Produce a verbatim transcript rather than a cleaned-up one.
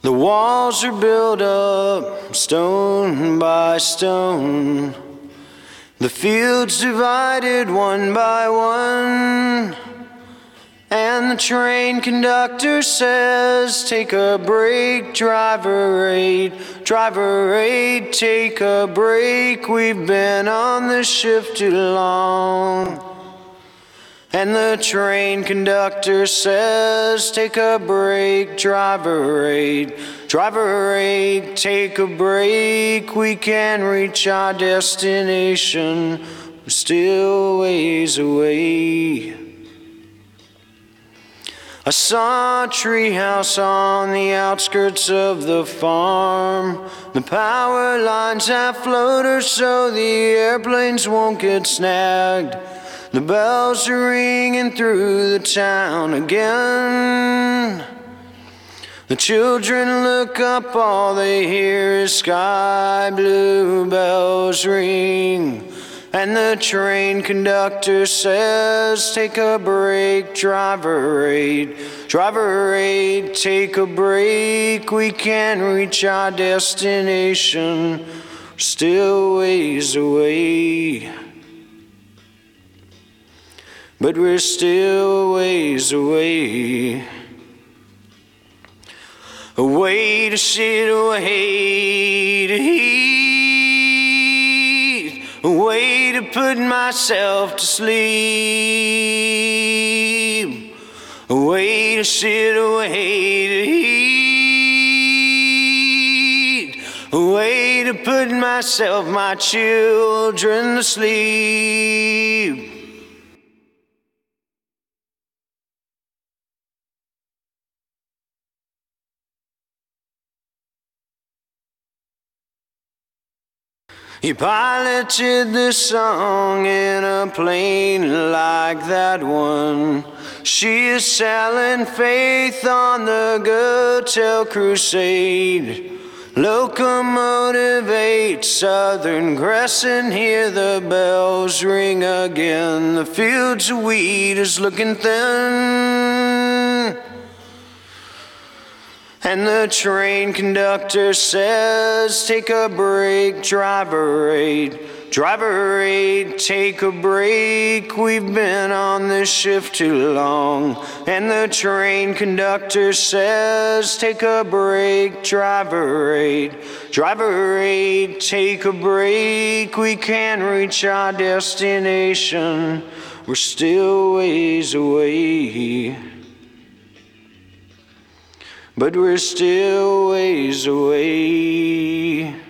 The walls are built up stone by stone, the fields divided one by one, and the train conductor says, take a break, driver eight, driver eight, take a break, we've been on this shift too long. And the train conductor says, take a break, driver eight, driver eight, take a break, we can reach our destination, we're still ways away. I saw a treehouse on the outskirts of the farm. The power lines have floaters so the airplanes won't get snagged. The bells are ringing through the town again. The children look up, all they hear is sky blue bells ring. And the train conductor says, take a break, driver eight, driver eight, take a break, we can reach our destination, we're still ways away. But we're still ways away. Away to sit, away to heat, away to put myself to sleep, away to sit, away to heat, away to put myself, my children to sleep. He piloted this song in a plane like that one. She is selling faith on the Go-Tel Crusade. Locomotive eight, Southern Crescent, hear the bells ring again. The fields of wheat is looking thin. And the train conductor says, take a break, driver eight, driver eight, take a break, we've been on this shift too long. And the train conductor says, take a break, driver eight, driver eight, take a break, we can reach our destination, we're still ways away. But we're still ways away.